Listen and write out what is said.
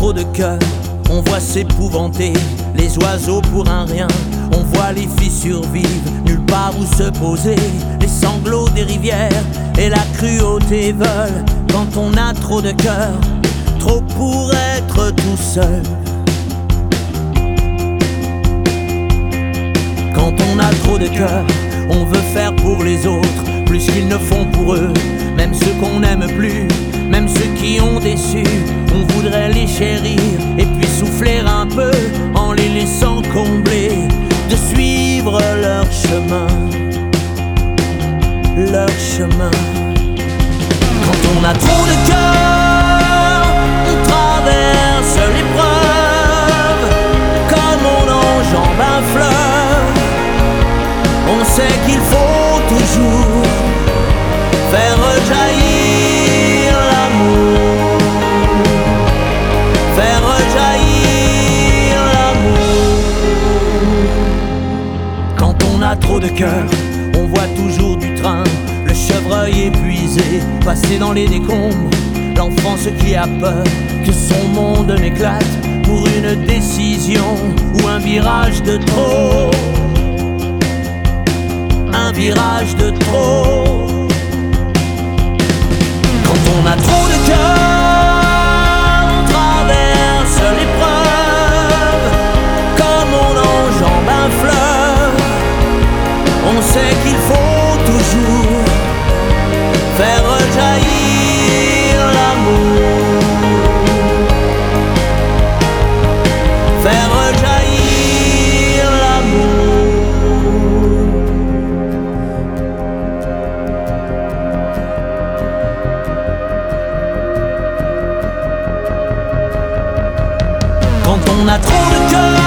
trop de cœur, on voit s'épouvanter les oiseaux pour un rien. On voit les filles survivre, nulle part où se poser. Les sanglots des rivières et la cruauté veulent. Quand on a trop de cœur, trop pour être tout seul. Quand on a trop de cœur, on veut faire pour les autres plus qu'ils ne font pour eux. Même ceux qu'on n'aime plus, même ceux qui ont déçu, on voudrait les chérir et puis souffler un peu en les laissant combler, de suivre leur chemin, leur chemin. Quand on a trop de cœur, on traverse l'épreuve comme on enjambe un fleuve. On sait qu'il faut toujours faire rejaillir l'amour, faire rejaillir l'amour. Quand on a trop de cœur, on voit toujours du train, le chevreuil épuisé, passer dans les décombres. L'enfance qui a peur que son monde n'éclate pour une décision ou un virage de trop. Un virage de trop. Quand on a trop de cœur, on traverse l'épreuve comme on enjambe un fleuve. On sait qu'il faut toujours faire rejaillir l'amour, faire rejaillir l'amour. Quand on a trop de cœur,